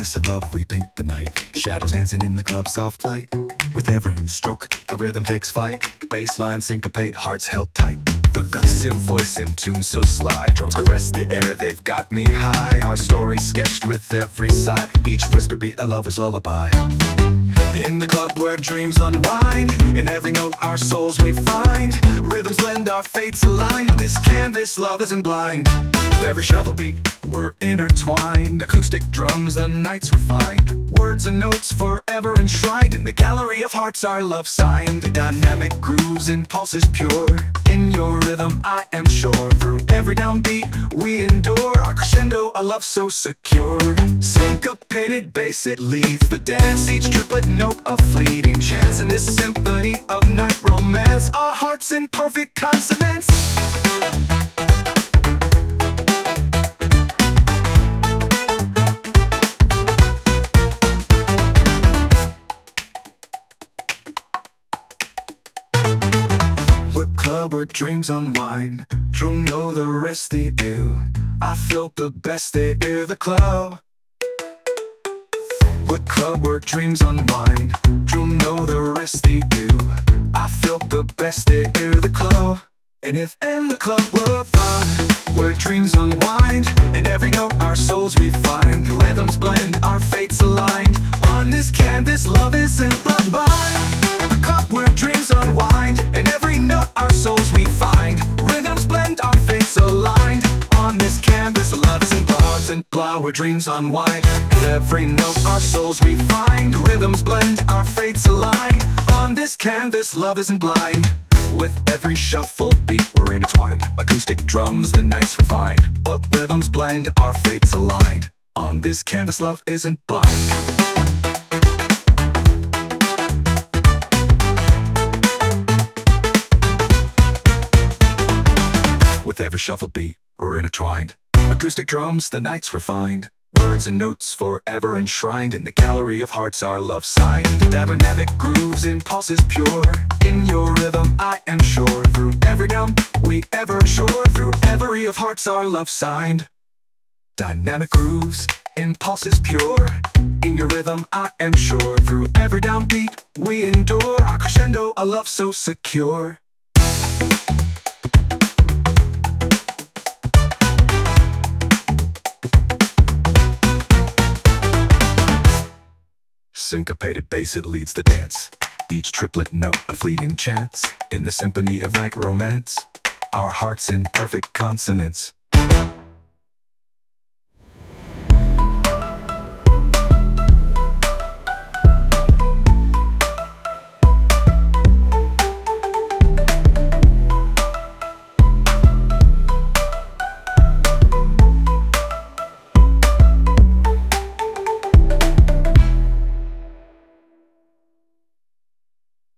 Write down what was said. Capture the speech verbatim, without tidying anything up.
darkness of love we paint the night. Shadows dancing in the club's soft light. With every stroke, the rhythm takes flight. Bassline syncopate, hearts held tight. The gusty voice in tune so sly. Drums caress the air, they've got me high. Our story sketched with every sigh. Each whisper beat a lover's lullaby. In the club where dreams unwind, in every note our souls we find. Rhythms blend, our fates align. This canvas, love isn't blind. With every shuffle beat, we're intertwined. Acoustic drums, the nights refined. Words and notes forever enshrined. In the gallery of hearts our love signed. The dynamic grooves, impulses pure. In your rhythm I am sure. Through every downbeat we endure. Our crescendo, a love so secure. Syncopated bass, it leads the dance. Each triplet note a fleeting chance. In this symphony of night romance, our hearts in perfect consonance. Club where dreams unwind. True know the rest they do. I felt the best they hear the club. What club where dreams unwind. True know the rest they do. I felt the best they hear the club. And if in the club were fun, where dreams unwind, in every note our souls we find. Rhythms blend, our fates aligned. On this canvas love isn't bloodbind. The club where dreams unwind, in every note our souls we find. Rhythms blend, our fates aligned. On this canvas love isn't bars and blah, where dreams unwind. In every note our souls we find. Rhythms blend, our fates align. On this canvas love isn't blind. With every shuffle beat we're intertwined. Acoustic drums, the nights refined. But rhythms blend, our fates aligned. On this canvas love isn't blind. With every shuffle beat we're intertwined. Acoustic drums, the nights refined. Words and notes forever enshrined. In the gallery of hearts our love signed. Dynamic grooves, impulses pure. In your rhythm I am sure. Through every down we ever shore. Through every of hearts our love signed. Dynamic grooves, impulses pure. In your rhythm I am sure. Through every downbeat we endure. Our crescendo, a love so secure. Syncopated bass, it leads the dance. Each triplet note a fleeting chance. In the symphony of night romance, our hearts in perfect consonance.